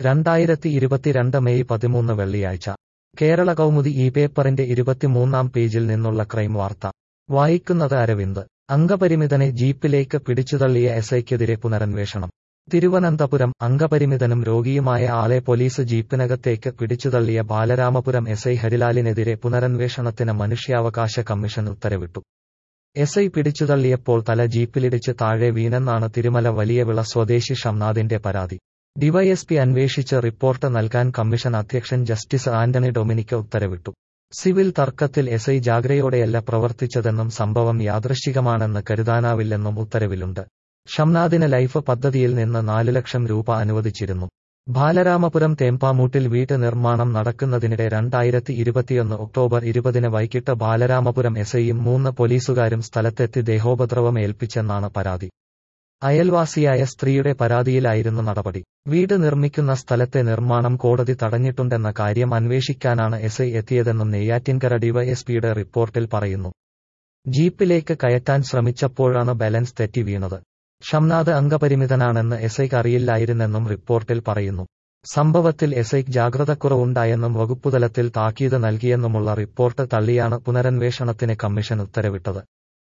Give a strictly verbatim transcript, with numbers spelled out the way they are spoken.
രണ്ടായിരത്തി ഇരുപത്തിരണ്ട് മെയ് പതിമൂന്ന് വെള്ളിയാഴ്ച കേരള കൗമുദി ഈ പേപ്പറിന്റെ ഇരുപത്തിമൂന്നാം പേജിൽ നിന്നുള്ള ക്രൈം വാർത്ത വായിക്കുന്നത് അരവിന്ദ്. അംഗപരിമിതനെ ജീപ്പിലേക്ക് പിടിച്ചുതള്ളിയ എസ്ഐക്കെതിരെ പുനരന്വേഷണം. തിരുവനന്തപുരം. അംഗപരിമിതനും രോഗിയുമായ ആളെ പോലീസ് ജീപ്പിനകത്തേക്ക് പിടിച്ചുതള്ളിയ ബാലരാമപുരം എസ്ഐ ഹരിലാലിനെതിരെ പുനരന്വേഷണത്തിന് മനുഷ്യാവകാശ കമ്മീഷൻ ഉത്തരവിട്ടു. എസ്ഐ പിടിച്ചുതള്ളിയപ്പോൾ തല ജീപ്പിലിടിച്ച് താഴെ വീണെന്നാണ് തിരുമല വലിയവിള സ്വദേശി ഷംനാദിന്റെ പരാതി. ഡിവൈഎസ്പി അന്വേഷിച്ച് റിപ്പോർട്ട് നൽകാൻ കമ്മീഷൻ അധ്യക്ഷൻ ജസ്റ്റിസ് ആന്റണി ഡൊമിനിക് ഉത്തരവിട്ടു. സിവിൽ തർക്കത്തിൽ എസ്ഐ ജാഗ്രതയോടെയല്ല പ്രവർത്തിച്ചതെന്നും സംഭവം യാദൃശ്ചികമാണെന്ന് കരുതാനാവില്ലെന്നും ഉത്തരവിലുണ്ട്. ഷംനാദിന് ലൈഫ് പദ്ധതിയിൽ നിന്ന് നാല് ലക്ഷം രൂപ അനുവദിച്ചിരുന്നു. ബാലരാമപുരം തേമ്പാമൂട്ടിൽ വീട്ട് നിർമ്മാണം നടക്കുന്നതിനിടെ രണ്ടായിരത്തി ഇരുപത്തിയൊന്ന് ഒക്ടോബർ ഇരുപതിന് വൈകിട്ട് ബാലരാമപുരം എസ്ഐയും മൂന്ന് പോലീസുകാരും സ്ഥലത്തെത്തി ദേഹോപദ്രവം ഏൽപ്പിച്ചെന്നാണ് പരാതി. അയൽവാസിയായ സ്ത്രീയുടെ പരാതിയിലായിരുന്നു നടപടി. വീട് നിർമ്മിക്കുന്ന സ്ഥലത്തെ നിർമ്മാണം കോടതി തടഞ്ഞിട്ടുണ്ടെന്ന കാര്യം അന്വേഷിക്കാനാണ് എസ്ഐ എത്തിയതെന്നും നെയ്യാറ്റിൻകര ഡിവൈഎസ്പിയുടെ റിപ്പോർട്ടിൽ പറയുന്നു. ജീപ്പിലേക്ക് കയറ്റാൻ ശ്രമിച്ചപ്പോഴാണ് ബാലൻസ് തെറ്റി വീണത്. ഷംനാദ് അംഗപരിമിതനാണെന്ന് എസ്ഐക്ക് അറിയില്ലായിരുന്നെന്നും റിപ്പോർട്ടിൽ പറയുന്നു. സംഭവത്തിൽ എസ്ഐക്ക് ജാഗ്രതക്കുറവുണ്ടായെന്നും വകുപ്പുതലത്തിൽ താക്കീത് നൽകിയെന്നുമുള്ള റിപ്പോർട്ട് തള്ളിയാണ് പുനരന്വേഷണത്തിന് കമ്മീഷൻ ഉത്തരവിട്ടത്.